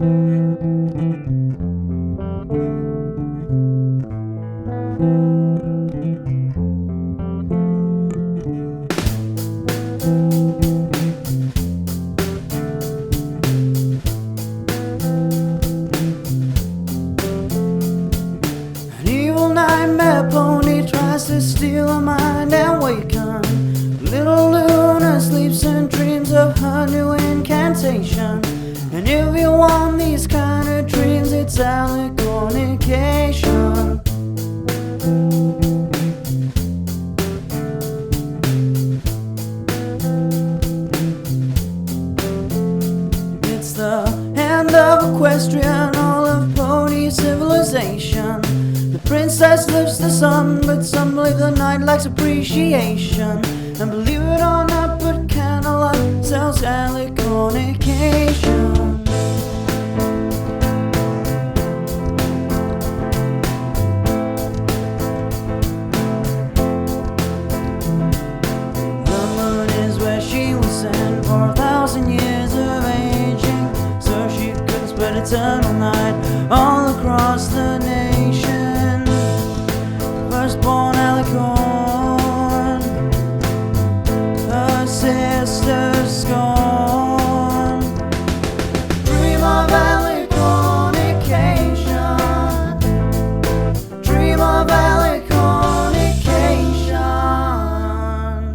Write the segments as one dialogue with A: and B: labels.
A: An evil nightmare pony tries to steal her mind and waken. Little Luna sleeps and dreams of her new incantation. And if you want these kind of dreams, it's alicornication. It's the end of Equestrian, all of pony civilization. The princess lives the sun, but some believe the night lacks appreciation. And believe it or not, but candlelight sells alicornication. The moon is where she was sent for 1,000 years of aging, so she could spread eternal night all across the nation. Firstborn alicorn, her sister's scorn. Dream of alicornication, dream of alicornication.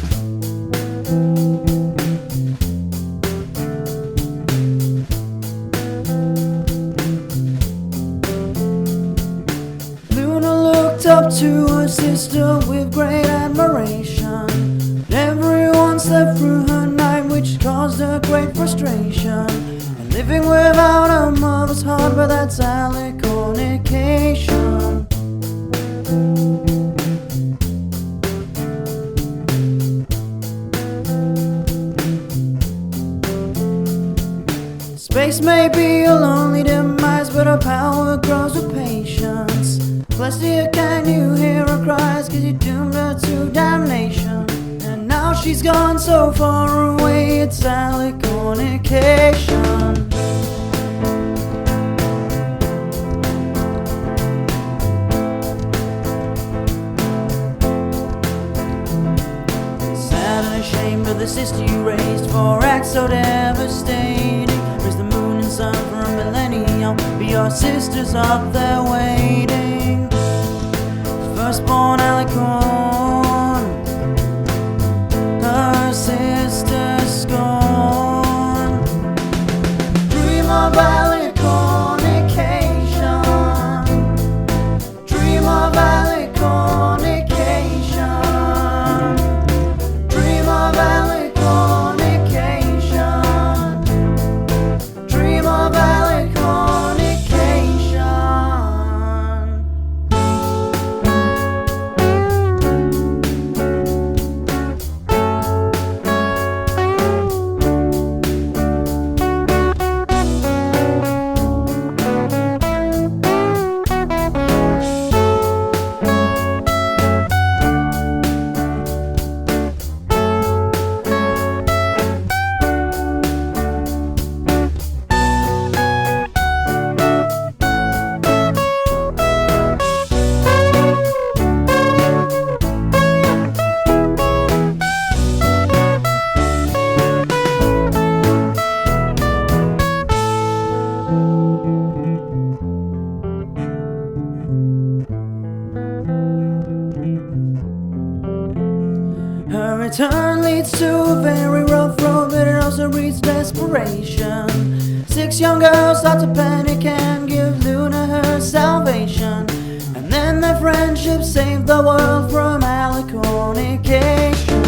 A: Luna looked up to her sister with great admiration. Everyone slept through her night, which caused her great frustration. And living without a mother's heart, but that's alicornication. Space may be a lonely demise, but her power grows with patience. Celestia, can you hear her cries? 'Cause you doomed her to damnation. And now she's gone so far away, it's alicornication. Sad and ashamed of the sister you raised for acts so devastating. Raise the moon and sun for a millennium, but your sister's up there waiting. Firstborn alicorn, her sister's scorn. Dream of alicornication, dream of alicornication, dream of alicornication, dream of alicornication. Her return leads to a very rough road, but it also breeds desperation. 6 young girls start to panic and give Luna her salvation. And then their friendship saved the world from alicornication.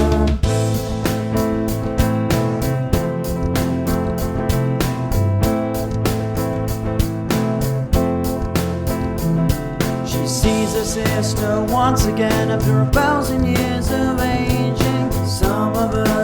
A: She sees her sister once again after 1,000 years of aging. Some of her